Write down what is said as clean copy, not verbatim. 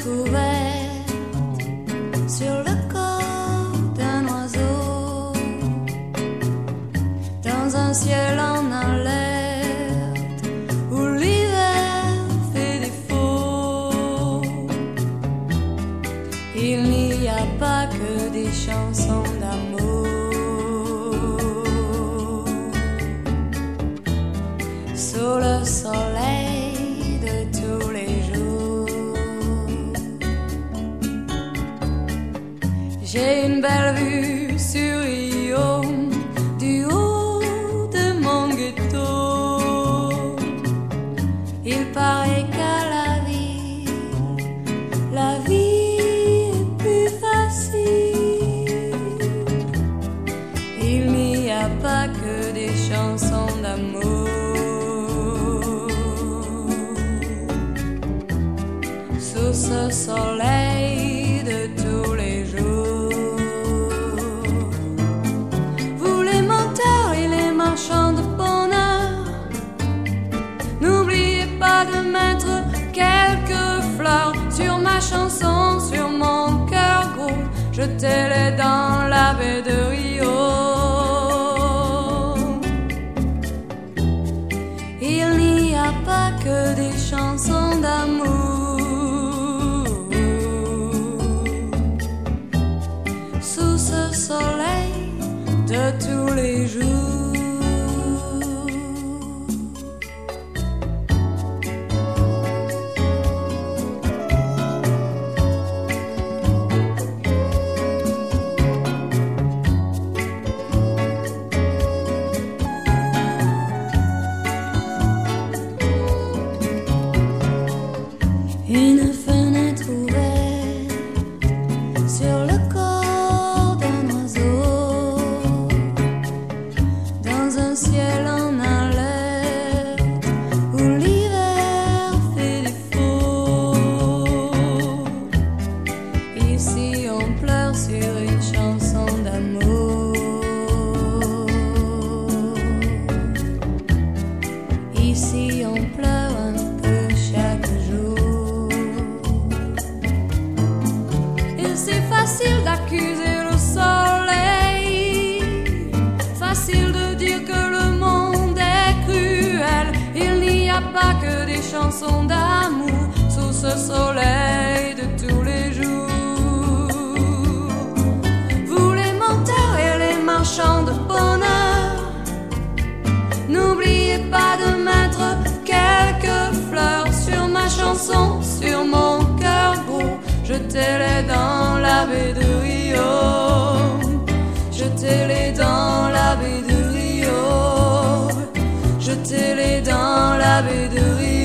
ouverte sur le corps d'un oiseau, dans un ciel en alerte où l'hiver fait défaut. Il n'y a pas que des chansons d'amour sous le soleil de tous les jours. J'ai une belle vue sur Rio du haut de mon ghetto. Il paraît qu'à la vie est plus facile. Il n'y a pas que des chansons d'amour sous ce soleil de tous les jours. Vous les menteurs et les marchands de bonheur, n'oubliez pas de mettre quelques fleurs sur ma chanson, sur mon cœur gros. Jetez-les dans la baie de Rio. Il n'y a pas que des chansons d'amour sous ce soleil de tous les jours. Une fenêtre ouverte sur le corps d'un oiseau, dans un ciel en alerte où l'hiver fait défaut. Ici on pleure sur une chanson d'amour. Ici on pleure un peu chaque jour. C'est facile d'accuser le soleil, facile de dire que le monde est cruel. Il n'y a pas que des chansons d'amour sous ce soleil de tous les jours. Vous les menteurs et les marchands de bonheur, n'oubliez pas de mettre quelques fleurs sur ma chanson, sur mon cœur gros. Jetez-les dans la baie de Rio. Jetez-les dans la baie de Rio. Jetez-les dans la baie de Rio.